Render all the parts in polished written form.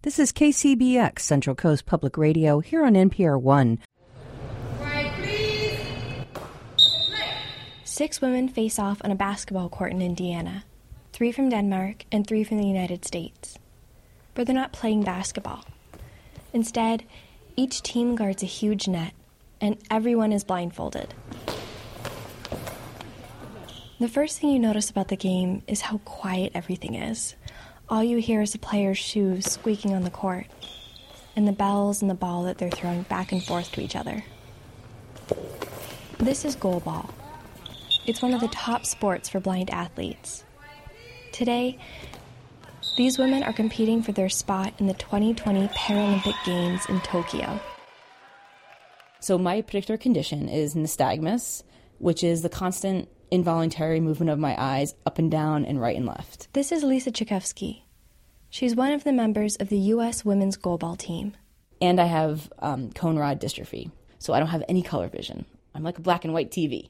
This is KCBX, Central Coast Public Radio, here on NPR One. Right, please. 6 women face off on a basketball court in Indiana. 3 from Denmark and 3 from the United States. But they're not playing basketball. Instead, each team guards a huge net, and everyone is blindfolded. The first thing you notice about the game is how quiet everything is. All you hear is the players' shoes squeaking on the court, and the bells and the ball that they're throwing back and forth to each other. This is goalball. It's one of the top sports for blind athletes. Today, these women are competing for their spot in the 2020 Paralympic Games in Tokyo. So my particular condition is nystagmus, which is the constant involuntary movement of my eyes up and down and right and left. This is Lisa Tchaikovsky. She's one of the members of the U.S. women's goalball team. And I have cone rod dystrophy, so I don't have any color vision. I'm like a black and white TV.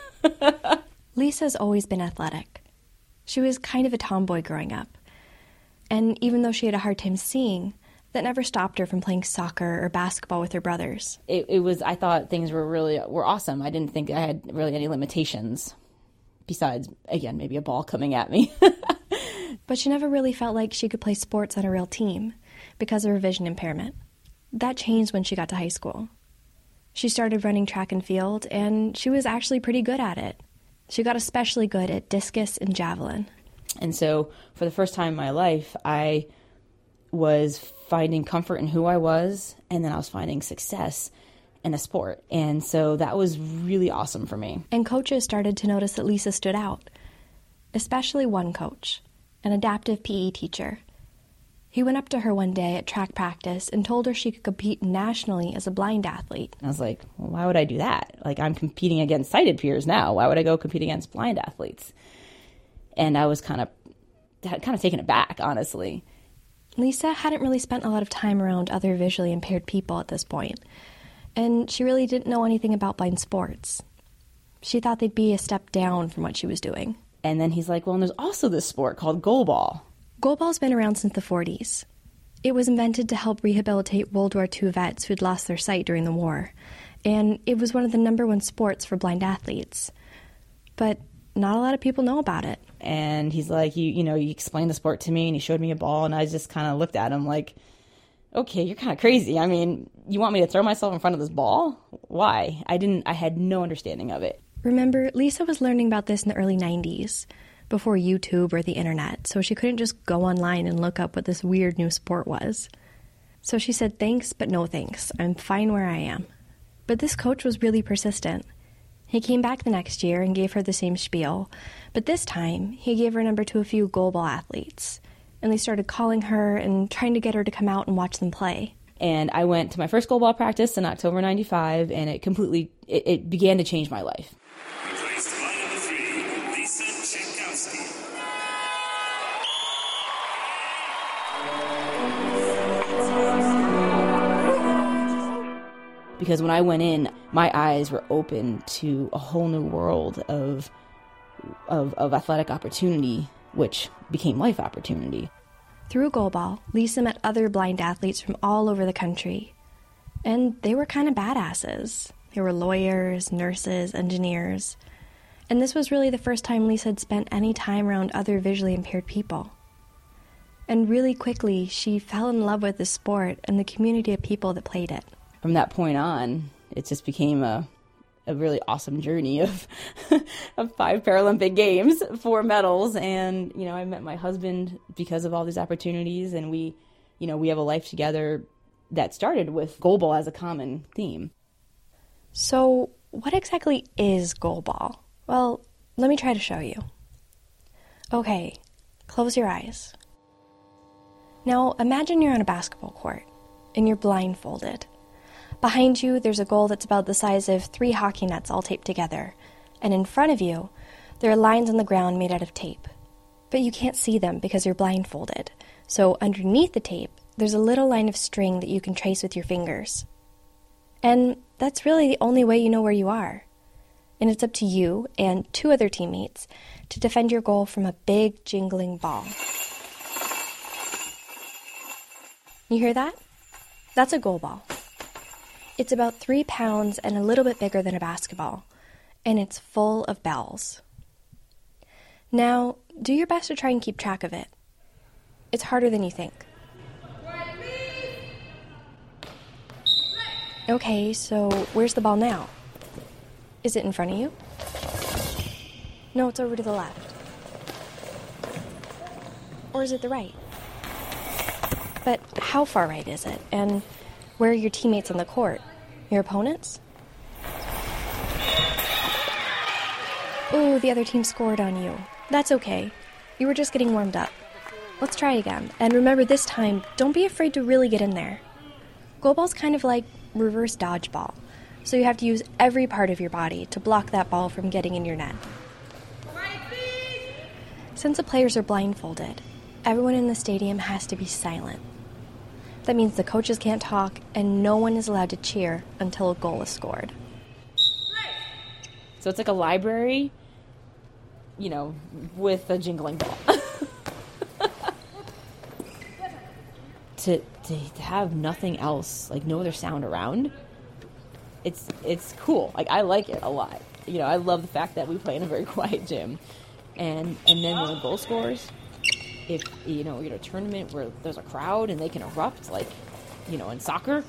Lisa's always been athletic. She was kind of a tomboy growing up. And even though she had a hard time seeing, that never stopped her from playing soccer or basketball with her brothers. I thought things were awesome. I didn't think I had really any limitations. Besides, again, maybe a ball coming at me. But she never really felt like she could play sports on a real team because of her vision impairment. That changed when she got to high school. She started running track and field, and she was actually pretty good at it. She got especially good at discus and javelin. And so, for the first time in my life, I was finding comfort in who I was, and then I was finding success in a sport. And so that was really awesome for me. And coaches started to notice that Lisa stood out, especially one coach, an adaptive PE teacher. He went up to her one day at track practice and told her she could compete nationally as a blind athlete. I was like, well, why would I do that? Like, I'm competing against sighted peers now. Why would I go compete against blind athletes? And I was kind of taken aback, honestly. Lisa hadn't really spent a lot of time around other visually impaired people at this point, and she really didn't know anything about blind sports. She thought they'd be a step down from what she was doing. And then he's like, well, and there's also this sport called goalball. Goalball's been around since the 40s. It was invented to help rehabilitate World War II vets who'd lost their sight during the war, and it was one of the #1 sports for blind athletes. But not a lot of people know about it. And he's like, you explained the sport to me, and he showed me a ball, and I just kind of looked at him like, okay, you're kind of crazy. I mean, you want me to throw myself in front of this ball? Why? I had no understanding of it. Remember, Lisa was learning about this in the early 90s, before YouTube or the internet, so she couldn't just go online and look up what this weird new sport was. So she said, thanks, but no thanks. I'm fine where I am. But this coach was really persistent. He came back the next year and gave her the same spiel, but this time he gave her number to a few goalball athletes, and they started calling her and trying to get her to come out and watch them play. And I went to my first goalball practice in October 95, and it began to change my life. Replaced by number 3, Lisa Tchaikovsky. Because when I went in, my eyes were open to a whole new world of athletic opportunity, which became life opportunity. Through goalball, Lisa met other blind athletes from all over the country. And they were kind of badasses. They were lawyers, nurses, engineers. And this was really the first time Lisa had spent any time around other visually impaired people. And really quickly, she fell in love with the sport and the community of people that played it. From that point on, it just became a really awesome journey of 5 Paralympic Games, 4 medals, and I met my husband because of all these opportunities, and we have a life together that started with goalball as a common theme. So, what exactly is goalball? Well, let me try to show you. Okay, close your eyes. Now, imagine you're on a basketball court, and you're blindfolded. Behind you, there's a goal that's about the size of 3 hockey nets all taped together, and in front of you, there are lines on the ground made out of tape. But you can't see them because you're blindfolded, so underneath the tape, there's a little line of string that you can trace with your fingers. And that's really the only way you know where you are. And it's up to you and 2 other teammates to defend your goal from a big, jingling ball. You hear that? That's a goal ball. It's about 3 pounds and a little bit bigger than a basketball, and it's full of bells. Now, do your best to try and keep track of it. It's harder than you think. Okay, so where's the ball now? Is it in front of you? No, it's over to the left. Or is it the right? But how far right is it? And where are your teammates on the court? Your opponents? Ooh, the other team scored on you. That's okay. You were just getting warmed up. Let's try again. And remember, this time, don't be afraid to really get in there. Goalball's kind of like reverse dodgeball, so you have to use every part of your body to block that ball from getting in your net. Since the players are blindfolded, everyone in the stadium has to be silent. That means the coaches can't talk, and no one is allowed to cheer until a goal is scored. So it's like a library, with a jingling ball. To have nothing else, like no other sound around, it's cool. Like, I like it a lot. I love the fact that we play in a very quiet gym. And then when a goal scores, if, you're in a tournament where there's a crowd and they can erupt, like, in soccer,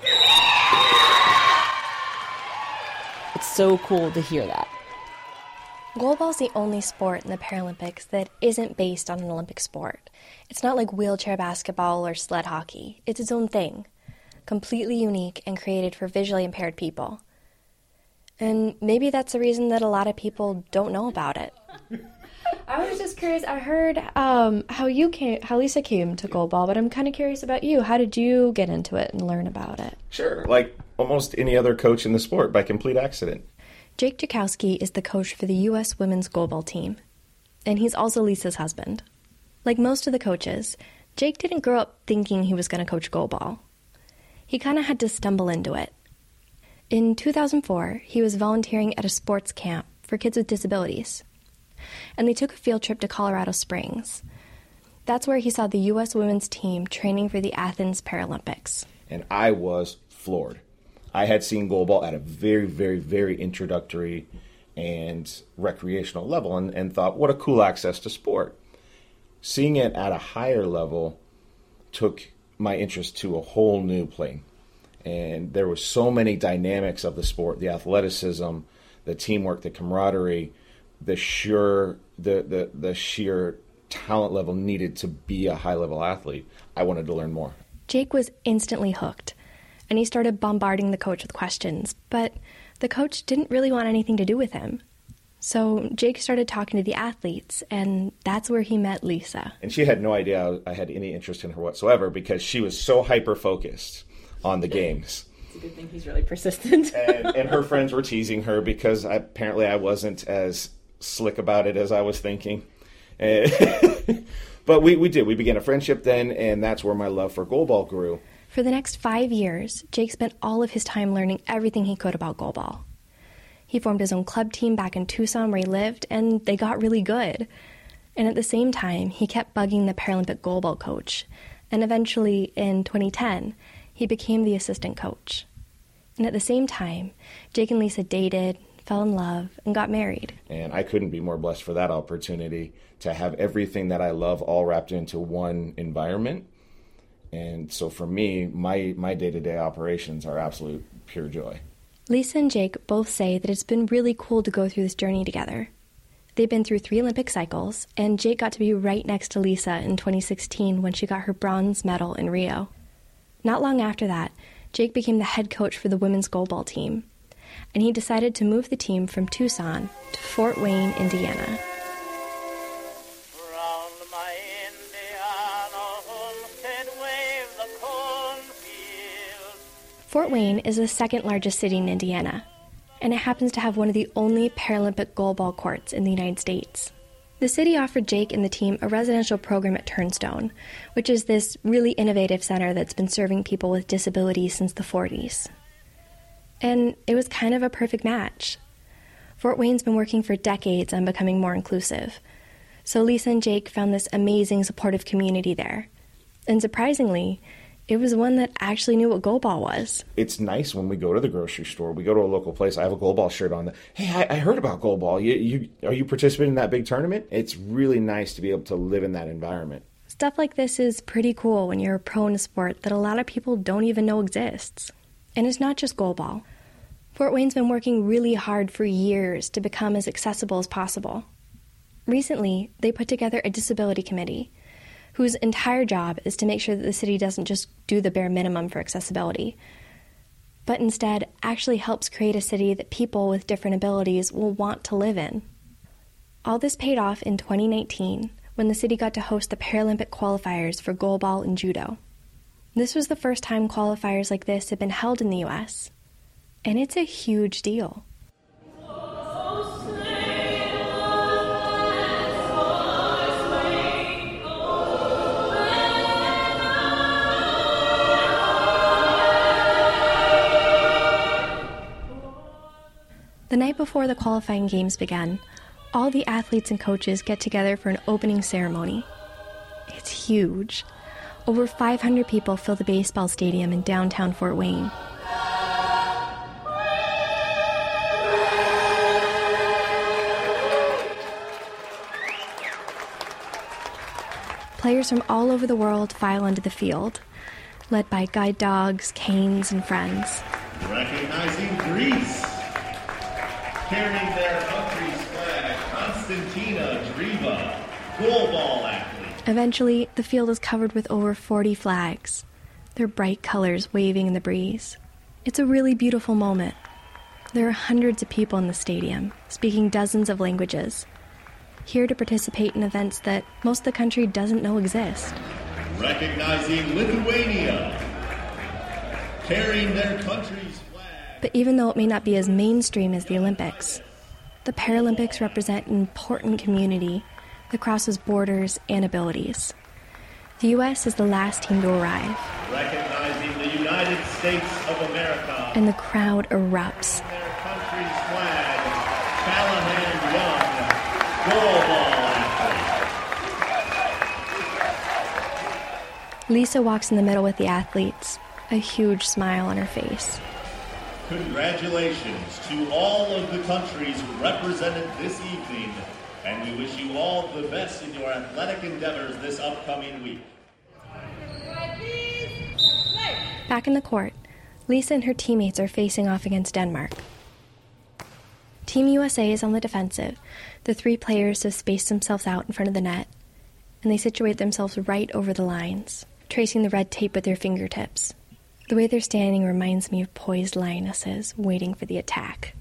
it's so cool to hear that. Goalball's the only sport in the Paralympics that isn't based on an Olympic sport. It's not like wheelchair basketball or sled hockey. It's its own thing, completely unique and created for visually impaired people. And maybe that's the reason that a lot of people don't know about it. I was just curious. I heard how Lisa came to goalball, but I'm kind of curious about you. How did you get into it and learn about it? Sure, like almost any other coach in the sport, by complete accident. Jake Jakowski is the coach for the U.S. women's goalball team, and he's also Lisa's husband. Like most of the coaches, Jake didn't grow up thinking he was going to coach goalball. He kind of had to stumble into it. In 2004, he was volunteering at a sports camp for kids with disabilities, and they took a field trip to Colorado Springs. That's where he saw the U.S. women's team training for the Athens Paralympics. And I was floored. I had seen goalball at a very, very, very introductory and recreational level and thought, what a cool access to sport. Seeing it at a higher level took my interest to a whole new plane. And there were so many dynamics of the sport, the athleticism, the teamwork, the camaraderie, the sheer talent level needed to be a high-level athlete. I wanted to learn more. Jake was instantly hooked, and he started bombarding the coach with questions, but the coach didn't really want anything to do with him. So Jake started talking to the athletes, and that's where he met Lisa. And she had no idea I had any interest in her whatsoever because she was so hyper-focused on the games. It's a good thing he's really persistent. and her friends were teasing her because apparently I wasn't as slick about it as I was thinking. But we did. We began a friendship then, and that's where my love for goalball grew. For the next 5 years, Jake spent all of his time learning everything he could about goalball. He formed his own club team back in Tucson where he lived, and they got really good. And at the same time, he kept bugging the Paralympic goalball coach. And eventually, in 2010, he became the assistant coach. And at the same time, Jake and Lisa dated, fell in love, and got married. And I couldn't be more blessed for that opportunity to have everything that I love all wrapped into one environment. And so for me, my day-to-day operations are absolute pure joy. Lisa and Jake both say that it's been really cool to go through this journey together. They've been through 3 Olympic cycles, and Jake got to be right next to Lisa in 2016 when she got her bronze medal in Rio. Not long after that, Jake became the head coach for the women's goalball team, and he decided to move the team from Tucson to Fort Wayne, Indiana. Fort Wayne is the second largest city in Indiana, and it happens to have one of the only Paralympic goalball courts in the United States. The city offered Jake and the team a residential program at Turnstone, which is this really innovative center that's been serving people with disabilities since the 40s. And it was kind of a perfect match. Fort Wayne's been working for decades on becoming more inclusive, so Lisa and Jake found this amazing supportive community there. And surprisingly, it was one that actually knew what goalball was. It's nice when we go to the grocery store, we go to a local place, I have a goalball shirt on. Hey, I heard about goalball. Are you participating in that big tournament? It's really nice to be able to live in that environment. Stuff like this is pretty cool when you're a pro in a sport that a lot of people don't even know exists. And it's not just goalball. Fort Wayne's been working really hard for years to become as accessible as possible. Recently, they put together a disability committee whose entire job is to make sure that the city doesn't just do the bare minimum for accessibility, but instead actually helps create a city that people with different abilities will want to live in. All this paid off in 2019 when the city got to host the Paralympic qualifiers for goalball and judo. This was the first time qualifiers like this had been held in the U.S., and it's a huge deal. The night before the qualifying games began, all the athletes and coaches get together for an opening ceremony. It's huge. Over 500 people fill the baseball stadium in downtown Fort Wayne. Players from all over the world file onto the field, led by guide dogs, canes, and friends. Recognizing Greece. Carrying their country's flag, Konstantina Driva, goalball athlete. Eventually, the field is covered with over 40 flags, their bright colors waving in the breeze. It's a really beautiful moment. There are hundreds of people in the stadium, speaking dozens of languages, here to participate in events that most of the country doesn't know exist. Recognizing Lithuania, carrying their country's flag. But even though it may not be as mainstream as the Olympics, the Paralympics represent an important community that crosses borders and abilities. The U.S. is the last team to arrive. Recognizing the United States of America. And the crowd erupts. Their country's flag, Callahan Young, goalball athlete. Lisa walks in the middle with the athletes, a huge smile on her face. Congratulations to all of the countries represented this evening, and we wish you all the best in your athletic endeavors this upcoming week. Back in the court, Lisa and her teammates are facing off against Denmark. Team USA is on the defensive. The three players have spaced themselves out in front of the net, and they situate themselves right over the lines, tracing the red tape with their fingertips. The way they're standing reminds me of poised lionesses waiting for the attack.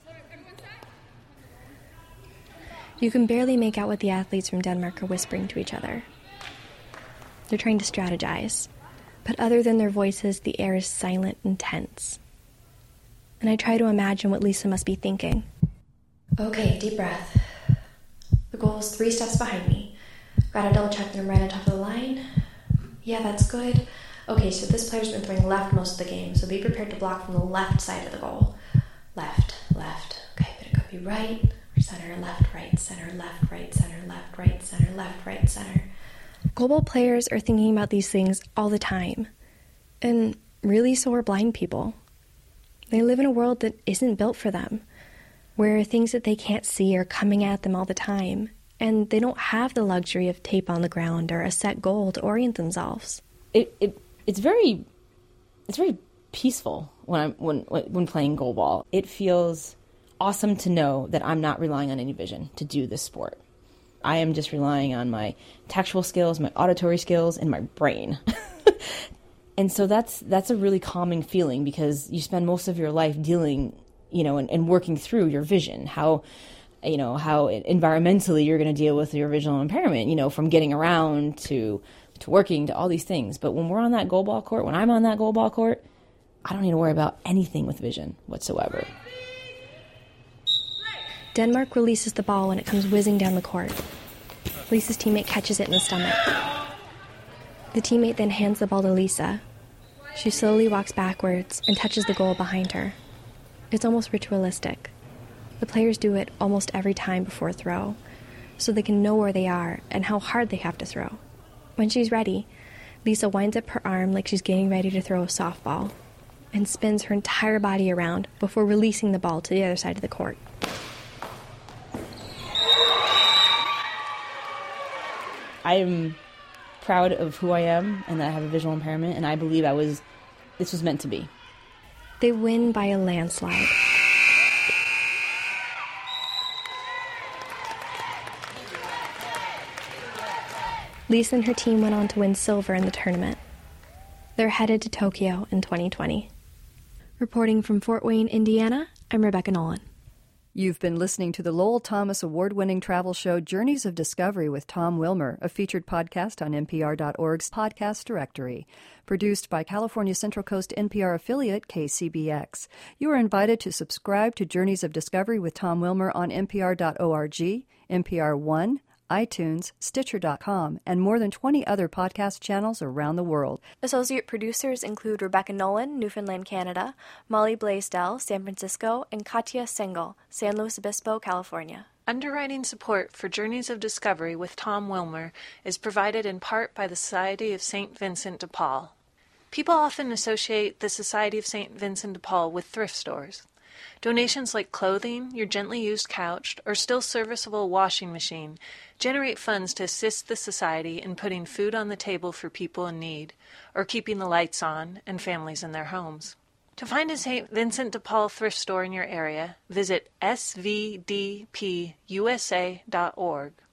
You can barely make out what the athletes from Denmark are whispering to each other. They're trying to strategize, but other than their voices, the air is silent and tense. And I try to imagine what Lisa must be thinking. Okay, deep breath. The goal is 3 steps behind me. Gotta double check them right on top of the line. Yeah, that's good. Okay, so this player's been throwing left most of the game, so be prepared to block from the left side of the goal. Left, left. Okay, but it could be right, or center, left, right, center, left, right, center, left, right, center, left, right, center. Goalball players are thinking about these things all the time. And really, so are blind people. They live in a world that isn't built for them, where things that they can't see are coming at them all the time, and they don't have the luxury of tape on the ground or a set goal to orient themselves. It's very peaceful when playing goalball. It feels awesome to know that I'm not relying on any vision to do this sport. I am just relying on my tactual skills, my auditory skills, and my brain. And so that's a really calming feeling, because you spend most of your life dealing, and working through your vision, how environmentally you're going to deal with your visual impairment, from getting around to working, to all these things. But when we're on that goalball court, when I'm on that goalball court, I don't need to worry about anything with vision whatsoever. Denmark releases the ball when it comes whizzing down the court. Lisa's teammate catches it in the stomach. The teammate then hands the ball to Lisa. She slowly walks backwards and touches the goal behind her. It's almost ritualistic. The players do it almost every time before a throw, so they can know where they are and how hard they have to throw. When she's ready, Lisa winds up her arm like she's getting ready to throw a softball and spins her entire body around before releasing the ball to the other side of the court. I am proud of who I am and that I have a visual impairment, and I believe this was meant to be. They win by a landslide. Lisa and her team went on to win silver in the tournament. They're headed to Tokyo in 2020. Reporting from Fort Wayne, Indiana, I'm Rebecca Nolan. You've been listening to the Lowell Thomas award-winning travel show Journeys of Discovery with Tom Wilmer, a featured podcast on NPR.org's podcast directory. Produced by California Central Coast NPR affiliate KCBX. You are invited to subscribe to Journeys of Discovery with Tom Wilmer on NPR.org, NPR One, iTunes, Stitcher.com, and more than 20 other podcast channels around the world. Associate producers include Rebecca Nolan, Newfoundland, Canada, Molly Blaisdell, San Francisco, and Katya Sengel, San Luis Obispo, California. Underwriting support for Journeys of Discovery with Tom Wilmer is provided in part by the Society of St. Vincent de Paul. People often associate the Society of St. Vincent de Paul with thrift stores. Donations like clothing, your gently used couch, or still serviceable washing machine generate funds to assist the Society in putting food on the table for people in need, or keeping the lights on and families in their homes. To find a St. Vincent de Paul thrift store in your area, visit svdpusa.org